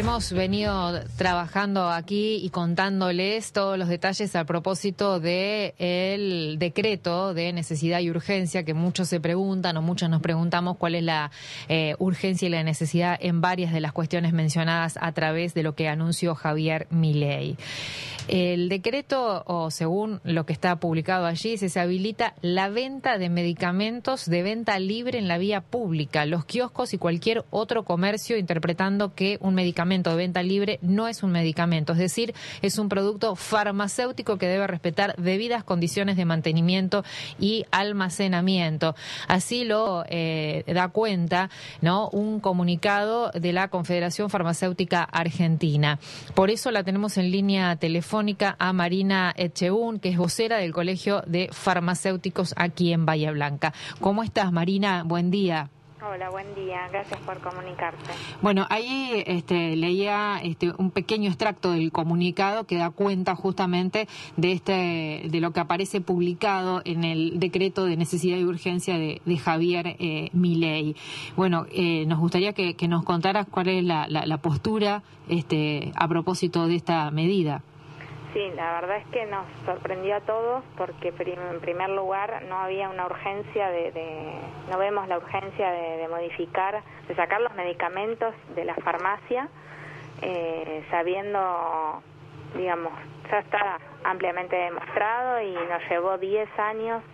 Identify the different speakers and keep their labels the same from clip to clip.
Speaker 1: Hemos venido trabajando aquí y contándoles todos los detalles a propósito del decreto de necesidad y urgencia, que muchos se preguntan o muchos nos preguntamos cuál es la urgencia y la necesidad en varias de las cuestiones mencionadas a través de lo que anunció Javier Milei. El decreto, o según lo que está publicado allí, se habilita la venta de medicamentos de venta libre en la vía pública, los kioscos y cualquier otro comercio, interpretando que un medicamento de venta libre no es un medicamento, es decir, es un producto farmacéutico que debe respetar debidas condiciones de mantenimiento y almacenamiento. Así lo da cuenta, ¿no?, un comunicado de la Confederación Farmacéutica Argentina. Por eso la tenemos en línea telefónica a Marina Etcheún, que es vocera del Colegio de Farmacéuticos aquí en Bahía Blanca. ¿Cómo estás, Marina? Buen día.
Speaker 2: Hola, buen día. Gracias por comunicarte.
Speaker 1: Bueno, ahí leía un pequeño extracto del comunicado que da cuenta justamente de lo que aparece publicado en el decreto de necesidad y urgencia de Javier Milei. Bueno, nos gustaría que nos contaras cuál es la postura a propósito de esta medida.
Speaker 2: Sí, la verdad es que nos sorprendió a todos porque en primer lugar no había una urgencia no vemos la urgencia de modificar, de sacar los medicamentos de la farmacia, sabiendo, digamos, ya está ampliamente demostrado y nos llevó 10 años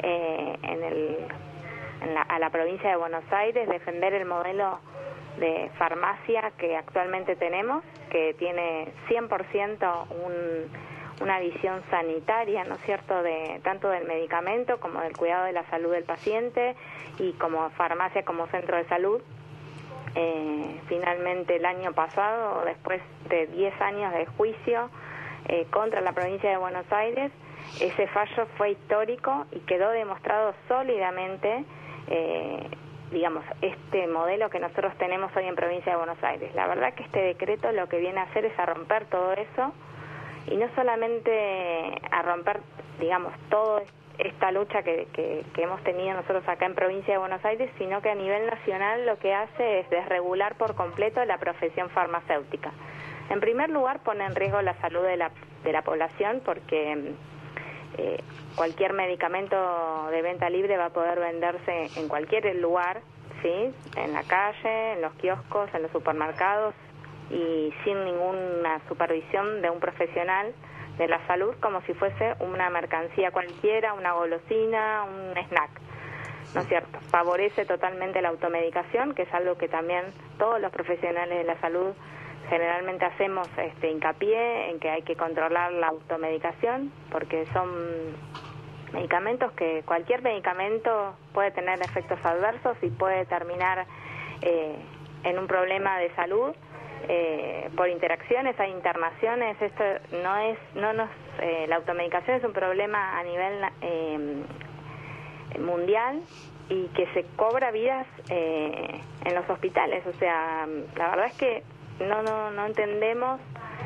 Speaker 2: a la provincia de Buenos Aires defender el modelo de farmacia que actualmente tenemos, que tiene 100% una visión sanitaria, ¿no es cierto?, tanto del medicamento como del cuidado de la salud del paciente, y como farmacia como centro de salud. Finalmente el año pasado, después de 10 años de juicio contra la provincia de Buenos Aires, ese fallo fue histórico y quedó demostrado sólidamente digamos, este modelo que nosotros tenemos hoy en provincia de Buenos Aires. La verdad que este decreto lo que viene a hacer es a romper todo eso, y no solamente a romper, digamos, toda esta lucha que hemos tenido nosotros acá en provincia de Buenos Aires, sino que a nivel nacional lo que hace es desregular por completo la profesión farmacéutica. En primer lugar, pone en riesgo la salud de la población, porque cualquier medicamento de venta libre va a poder venderse en cualquier lugar, ¿sí?, en la calle, en los kioscos, en los supermercados, y sin ninguna supervisión de un profesional de la salud, como si fuese una mercancía cualquiera, una golosina, un snack, ¿no es cierto? Favorece totalmente la automedicación, que es algo que también todos los profesionales de la salud generalmente hacemos hincapié en que hay que controlar la automedicación, porque son medicamentos que cualquier medicamento puede tener efectos adversos y puede terminar en un problema de salud por interacciones, hay internaciones. Esto la automedicación es un problema a nivel mundial y que se cobra vidas en los hospitales. O sea, la verdad es que no entendemos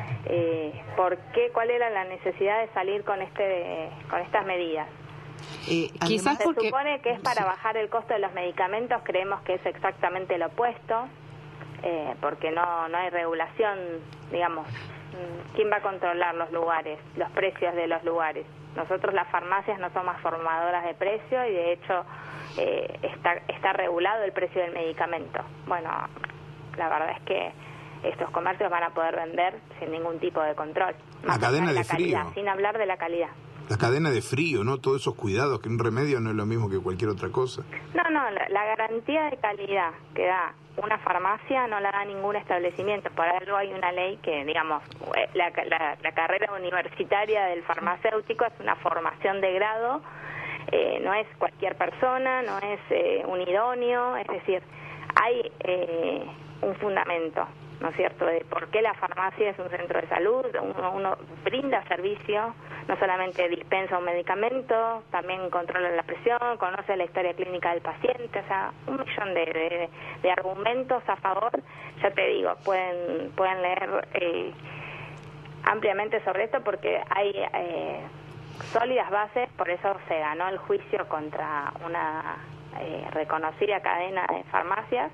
Speaker 2: cuál era la necesidad de salir con estas medidas.
Speaker 1: Quizás
Speaker 2: se supone que es para bajar el costo de los medicamentos, creemos que es exactamente lo opuesto, porque no hay regulación, digamos. ¿Quién va a controlar los lugares, los precios de los lugares? Nosotros, las farmacias, no somos formadoras de precio, y de hecho está regulado el precio del medicamento. Bueno, la verdad es que estos comercios van a poder vender sin ningún tipo de control.
Speaker 3: La cadena de frío.
Speaker 2: Sin hablar de la calidad.
Speaker 3: La cadena de frío, ¿no? Todos esos cuidados, que un remedio no es lo mismo que cualquier otra cosa.
Speaker 2: No, la garantía de calidad que da una farmacia no la da ningún establecimiento. Por algo hay una ley que, digamos, la carrera universitaria del farmacéutico es una formación de grado, no es cualquier persona, no es un idóneo, es decir, hay un fundamento, ¿no es cierto?, de por qué la farmacia es un centro de salud. Uno brinda servicio, no solamente dispensa un medicamento, también controla la presión, conoce la historia clínica del paciente, o sea, un millón de argumentos a favor. Ya te digo, pueden leer ampliamente sobre esto, porque hay sólidas bases. Por eso se ganó el juicio contra una reconocida cadena de farmacias,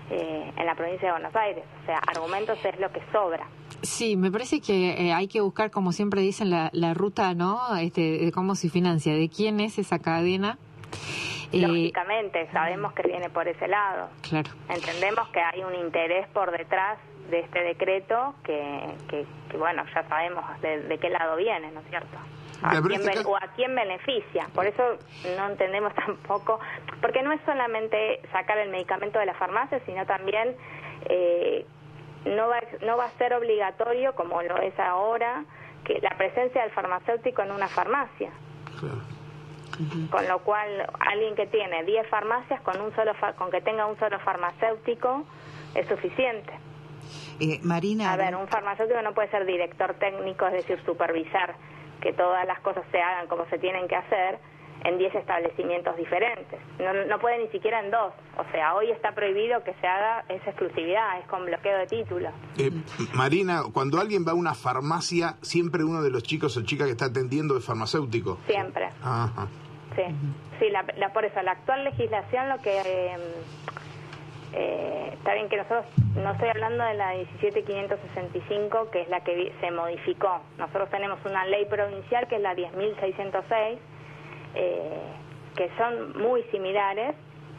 Speaker 2: en la provincia de Buenos Aires. O sea, argumentos es lo que sobra.
Speaker 1: Sí, me parece que hay que buscar, como siempre dicen, la ruta, ¿no? De cómo se financia, de quién es esa cadena.
Speaker 2: Lógicamente, sabemos que viene por ese lado.
Speaker 1: Claro.
Speaker 2: Entendemos que hay un interés por detrás de este decreto que bueno, ya sabemos de qué lado viene, ¿no es cierto? O a quién beneficia. Por eso no entendemos tampoco, porque no es solamente sacar el medicamento de la farmacia, sino también no va a ser obligatorio, como lo es ahora, que la presencia del farmacéutico en una farmacia.
Speaker 3: Claro.
Speaker 2: Con lo cual, alguien que tiene 10 farmacias, con que tenga un solo farmacéutico, es suficiente.
Speaker 4: Marina...
Speaker 2: A ver, un farmacéutico no puede ser director técnico, es decir, supervisar que todas las cosas se hagan como se tienen que hacer en 10 establecimientos diferentes. No puede ni siquiera en 2. O sea, hoy está prohibido que se haga esa exclusividad, es con bloqueo de títulos.
Speaker 3: Marina, cuando alguien va a una farmacia, siempre uno de los chicos o chicas que está atendiendo es farmacéutico.
Speaker 2: Siempre.
Speaker 3: Ajá.
Speaker 2: Sí, sí, por eso la actual legislación lo que... está bien que nosotros, no estoy hablando de la 17.565, que es la que se modificó. Nosotros tenemos una ley provincial que es la 10.606, que son muy similares,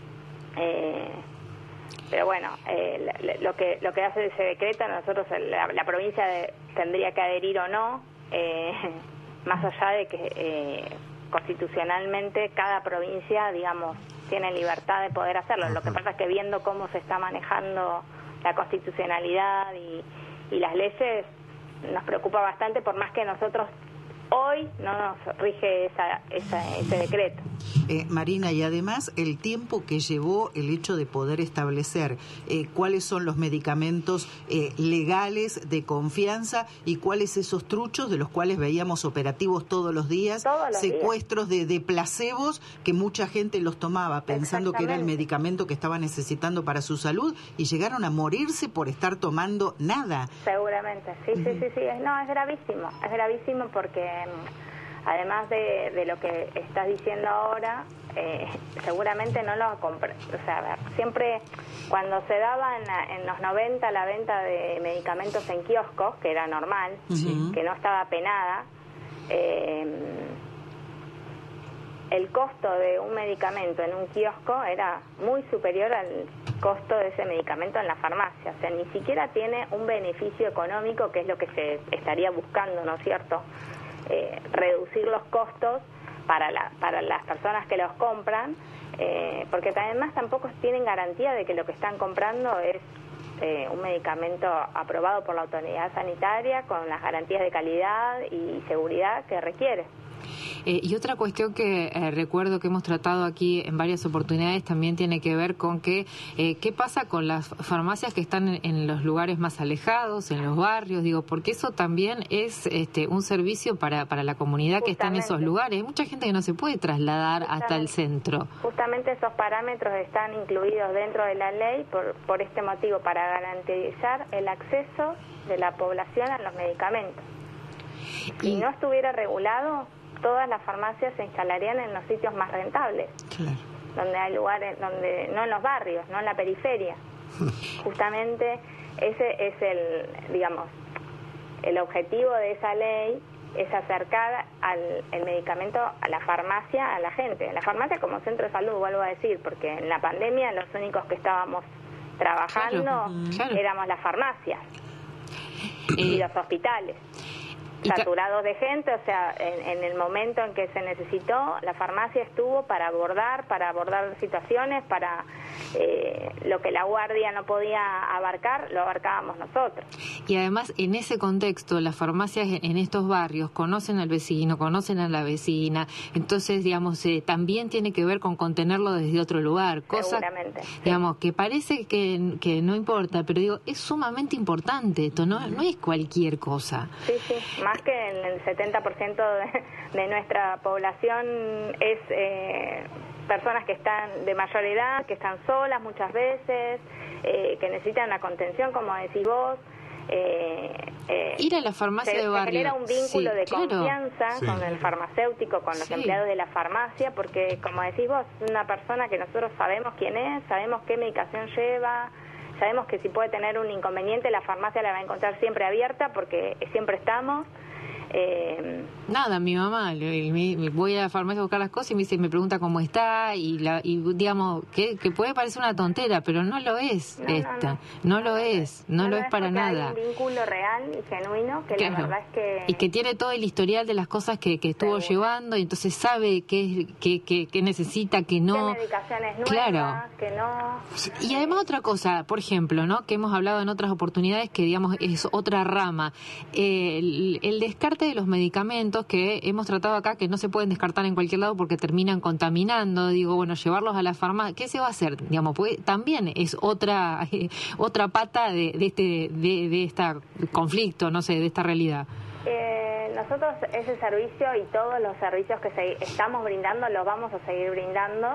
Speaker 2: pero bueno, lo que hace ese decreto, nosotros la provincia tendría que adherir o no, más allá de que constitucionalmente cada provincia, digamos, tiene libertad de poder hacerlo. Lo que pasa es que viendo cómo se está manejando la constitucionalidad y las leyes, nos preocupa bastante, por más que nosotros hoy no nos rige ese decreto.
Speaker 4: Marina, y además el tiempo que llevó el hecho de poder establecer cuáles son los medicamentos legales de confianza y cuáles esos truchos de los cuales veíamos operativos todos los días, secuestros de placebos que mucha gente los tomaba pensando que era el medicamento que estaba necesitando para su salud y llegaron a morirse por estar tomando nada.
Speaker 2: Seguramente, sí. No, es gravísimo porque además de lo que estás diciendo ahora, seguramente no lo compré. O sea, a ver, siempre cuando se daba en los 90 la venta de medicamentos en kioscos, que era normal, que no estaba penada, el costo de un medicamento en un kiosco era muy superior al costo de ese medicamento en la farmacia. O sea, ni siquiera tiene un beneficio económico, que es lo que se estaría buscando, ¿no es cierto? Reducir los costos para las personas que los compran, porque además tampoco tienen garantía de que lo que están comprando es un medicamento aprobado por la autoridad sanitaria con las garantías de calidad y seguridad que requiere.
Speaker 1: Y otra cuestión que recuerdo que hemos tratado aquí en varias oportunidades también tiene que ver con que qué pasa con las farmacias que están en los lugares más alejados, en los barrios, digo, porque eso también es un servicio para la comunidad que está en esos lugares. Hay mucha gente que no se puede trasladar hasta el centro.
Speaker 2: Justamente esos parámetros están incluidos dentro de la ley por este motivo, para garantizar el acceso de la población a los medicamentos. Si no estuviera regulado, todas las farmacias se instalarían en los sitios más rentables, claro, donde hay lugares, donde no en los barrios, no en la periferia. Justamente ese es el objetivo de esa ley, es acercar el medicamento a la farmacia, a la gente. La farmacia como centro de salud, vuelvo a decir, porque en la pandemia los únicos que estábamos trabajando éramos las farmacias y los hospitales. Saturados de gente, o sea, en el momento en que se necesitó, la farmacia estuvo para abordar situaciones, para lo que la guardia no podía abarcar, lo abarcábamos nosotros.
Speaker 1: Y además, en ese contexto, las farmacias en estos barrios conocen al vecino, conocen a la vecina, entonces, digamos, también tiene que ver con contenerlo desde otro lugar, cosa, digamos, que parece que no importa, pero digo, es sumamente importante esto, no es cualquier cosa.
Speaker 2: Sí, más que el 70% de nuestra población es personas que están de mayor edad, que están solas muchas veces, que necesitan la contención, como decís vos.
Speaker 1: Ir a la farmacia de barrio.
Speaker 2: Se genera un vínculo de confianza con el farmacéutico, con los empleados de la farmacia, porque, como decís vos, es una persona que nosotros sabemos quién es, sabemos qué medicación lleva, sabemos que si puede tener un inconveniente, la farmacia la va a encontrar siempre abierta porque siempre estamos.
Speaker 1: Nada, mi mamá, voy a la farmacia a buscar las cosas y me pregunta cómo está y digamos que puede parecer una tontera, pero no lo es no lo es para nada.
Speaker 2: Hay un vínculo real y genuino que
Speaker 1: claro.
Speaker 2: La verdad es que...
Speaker 1: Y que tiene todo el historial de las cosas que estuvo llevando y entonces sabe qué necesita, qué no.
Speaker 2: ¿Qué medicaciones nuevas,
Speaker 1: claro.
Speaker 2: que no?
Speaker 1: Y además otra cosa, por ejemplo, ¿no? Que hemos hablado en otras oportunidades, que digamos es otra rama, el descarte de los medicamentos que hemos tratado acá, que no se pueden descartar en cualquier lado porque terminan contaminando. Digo, bueno, llevarlos a la farmacia, ¿qué se va a hacer? Digamos, pues también es otra pata de este conflicto, no sé, de esta realidad.
Speaker 2: Nosotros ese servicio y todos los servicios que estamos brindando los vamos a seguir brindando.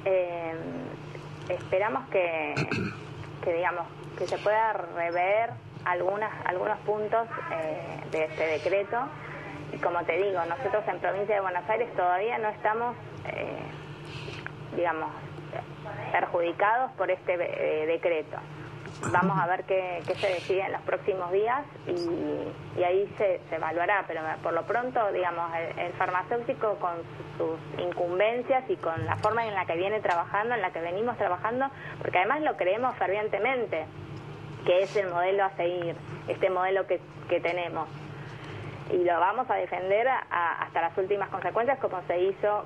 Speaker 2: Esperamos que digamos que se pueda rever algunos puntos de este decreto. Y como te digo, nosotros en Provincia de Buenos Aires todavía no estamos, digamos, perjudicados por este decreto. Vamos a ver qué se decide en los próximos días y ahí se evaluará, pero por lo pronto, digamos, el farmacéutico con sus incumbencias y con la forma en la que viene trabajando, en la que venimos trabajando, porque además lo creemos fervientemente, que es el modelo a seguir, este modelo que tenemos. Y lo vamos a defender hasta las últimas consecuencias, como se hizo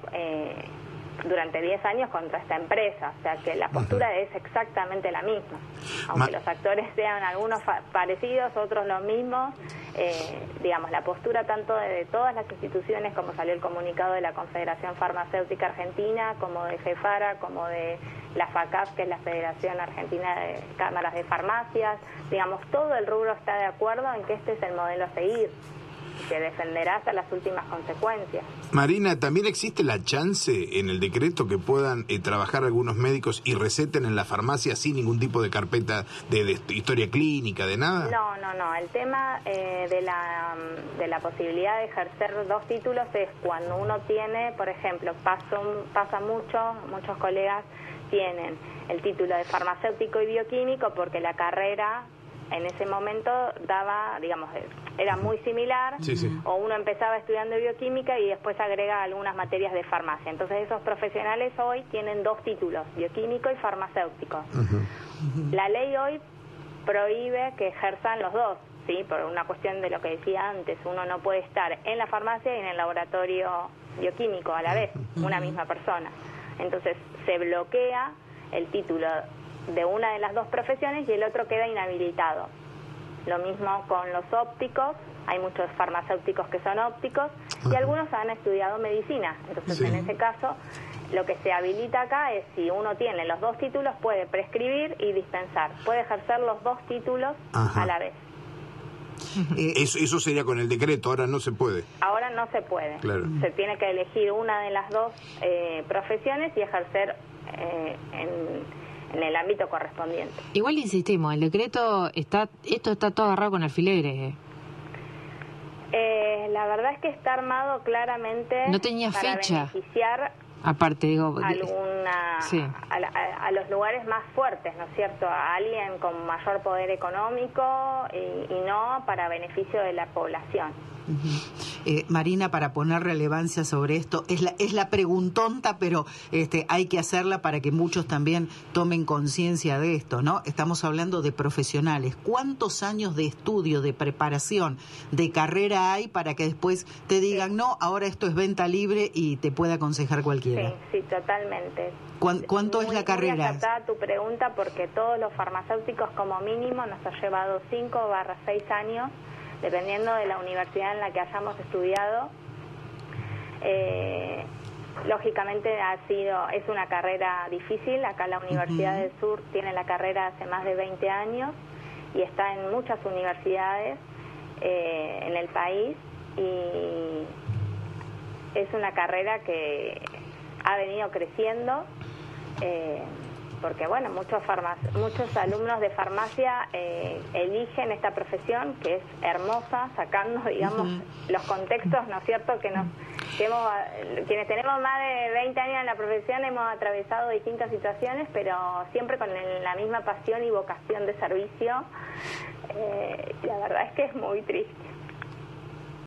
Speaker 2: durante 10 años contra esta empresa. O sea, que la postura es exactamente la misma. Aunque los actores sean algunos parecidos, otros los mismos, digamos, la postura tanto de todas las instituciones, como salió el comunicado de la Confederación Farmacéutica Argentina, como de FEFARA, como de la FACAF, que es la Federación Argentina de Cámaras de Farmacias, digamos, todo el rubro está de acuerdo en que este es el modelo a seguir, que defenderá hasta las últimas consecuencias.
Speaker 3: Marina, ¿también existe la chance en el decreto que puedan trabajar algunos médicos y receten en la farmacia sin ningún tipo de carpeta de historia clínica, de nada?
Speaker 2: No. El tema de la posibilidad de ejercer 2 títulos es cuando uno tiene, por ejemplo, pasa muchos colegas tienen el título de farmacéutico y bioquímico porque la carrera en ese momento daba, digamos, era muy similar, o uno empezaba estudiando bioquímica y después agrega algunas materias de farmacia. Entonces esos profesionales hoy tienen 2 títulos, bioquímico y farmacéutico. La ley hoy prohíbe que ejerzan los 2, ¿sí? Por una cuestión de lo que decía antes, uno no puede estar en la farmacia y en el laboratorio bioquímico a la vez, una misma persona. Entonces se bloquea el título de una de las 2 profesiones y el otro queda inhabilitado. Lo mismo con los ópticos, hay muchos farmacéuticos que son ópticos y algunos han estudiado medicina. Entonces en ese caso lo que se habilita acá es si uno tiene los 2 títulos puede prescribir y dispensar, puede ejercer los 2 títulos a la vez.
Speaker 3: Eso sería con el decreto, ahora no se puede.
Speaker 2: Ahora no se puede. Claro. Se tiene que elegir una de las 2 profesiones y ejercer en el ámbito correspondiente.
Speaker 1: Igual insistimos, el decreto esto está todo agarrado con alfileres.
Speaker 2: La verdad es que está armado claramente
Speaker 1: no tenía
Speaker 2: para
Speaker 1: fecha.
Speaker 2: Beneficiar
Speaker 1: aparte, digo,
Speaker 2: a los lugares más fuertes, ¿no es cierto? A alguien con mayor poder económico y no para beneficio de la población.
Speaker 4: Marina, para poner relevancia sobre esto, es la preguntonta, pero hay que hacerla para que muchos también tomen conciencia de esto, ¿no? Estamos hablando de profesionales. ¿Cuántos años de estudio, de preparación, de carrera hay para que después te digan, no, ahora esto es venta libre y te puede aconsejar cualquiera?
Speaker 2: Sí, totalmente.
Speaker 4: ¿Cuánto es la carrera?
Speaker 2: Muy acertada tu pregunta, porque todos los farmacéuticos como mínimo nos ha llevado 5-6 años, dependiendo de la universidad en la que hayamos estudiado. Lógicamente es una carrera difícil. Acá la Universidad del Sur tiene la carrera hace más de 20 años y está en muchas universidades en el país, y es una carrera que ha venido creciendo porque bueno, muchos alumnos de farmacia eligen esta profesión que es hermosa, sacando, digamos, los contextos, ¿no es cierto?, quienes tenemos más de 20 años en la profesión hemos atravesado distintas situaciones, pero siempre con la misma pasión y vocación de servicio. La verdad es que es muy triste.